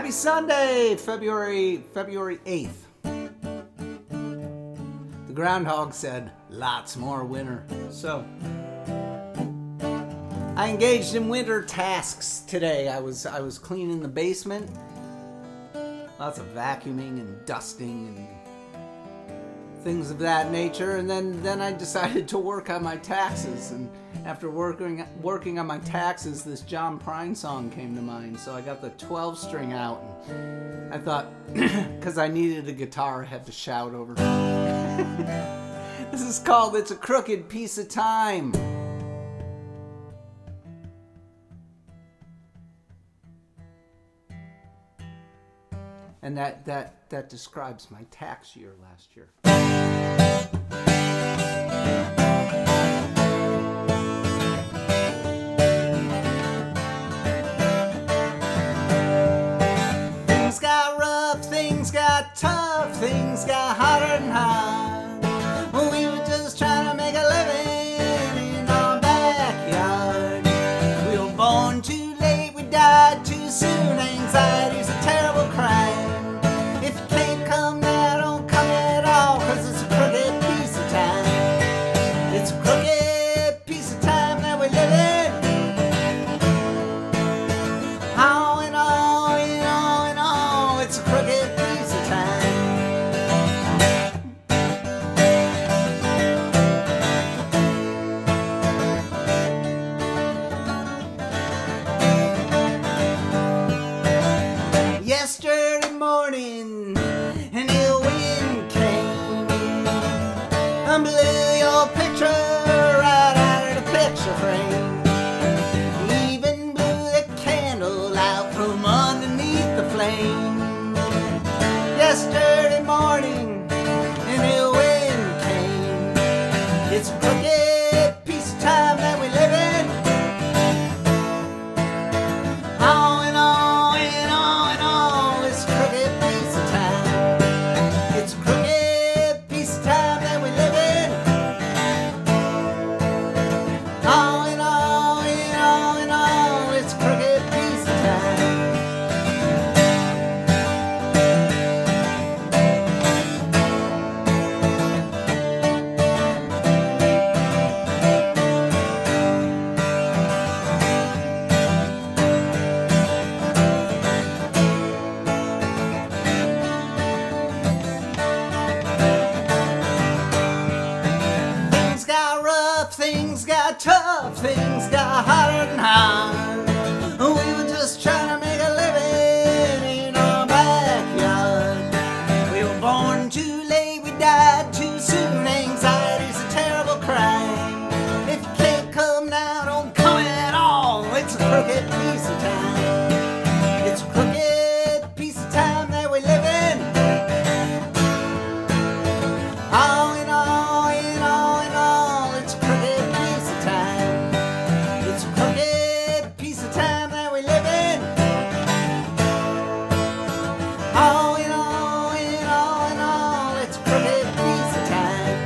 Happy Sunday, February 8th. The groundhog said, lots more winter. So, I engaged in winter tasks today. I was cleaning the basement. Lots of vacuuming and dusting and things of that nature. And then I decided to work on my taxes. And after working on my taxes, this John Prine song came to mind. So I got the 12-string out. And I thought, because I needed a guitar, I had to shout over. This is called It's a Crooked Piece of Time. And that describes my tax year last year. Things got rough, things got tough, things got harder and hard. We were just trying to make a living in our backyard. We were born too late, we died too soon. Anxiety's a terrible crime. If you can't come now, don't come at all, 'cause it's a crooked piece of time. It's a crooked piece of time that we live in. On and on and on and on, it's a crooked piece of time. Yesterday morning, an ill wind came and blew your picture right out of the picture frame. Even blew the candle out from underneath the flame. Yesterday morning, an ill wind came. It's a crooked piece of time that we live in. On and on and on and on, it's a crooked piece of time. It's a crooked piece of time that we live in. On and on and on and on, it's a crooked piece of time. Things got rough, things got tough, things got harder than hard. We were just trying to make a living in our backyard. We were born too late, we died too soon. Anxiety's a terrible crime. If you can't come now, don't come at all. It's a crooked piece of time. It's a crooked piece of time that we live in. On and on and on and on, it's a crooked piece of time. It's a crooked piece of time that we live in. On and on and on and on, it's a crooked piece of time.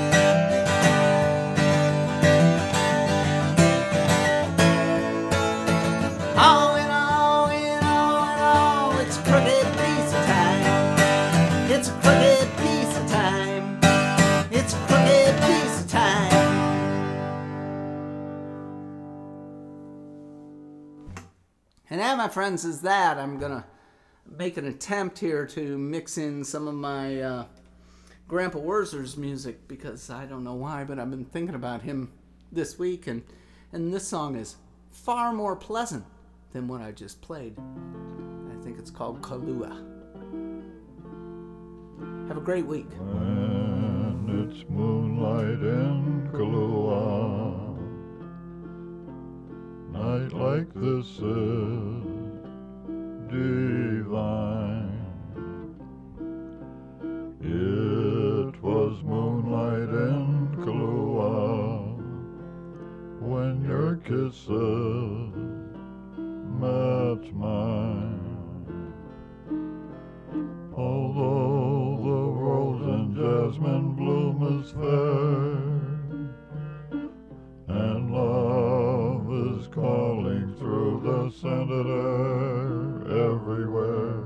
On and on and on and on, it's a crooked piece of time. It's a crooked piece of time. It's a crooked piece of time. And that, my friends, is that. I'm gonna make an attempt here to mix in some of my Grandpa Wurzer's music, because I don't know why, but I've been thinking about him this week, and this song is far more pleasant than what I just played. I think it's called Kahlua. Have a great week. When it's moonlight in Kahlua, night like this is divine. It was moonlight in Kahlua when your kisses met mine. Although the rose and jasmine bloom is fair, and love is calling through the scented air everywhere.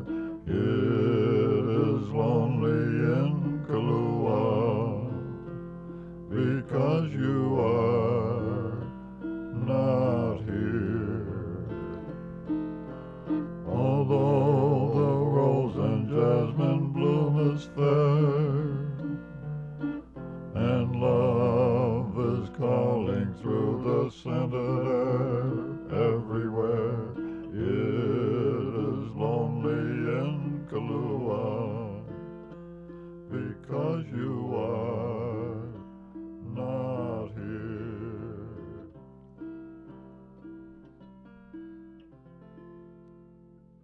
is fair, and love is calling through the scented air. Everywhere it is lonely in Kahlua, because you are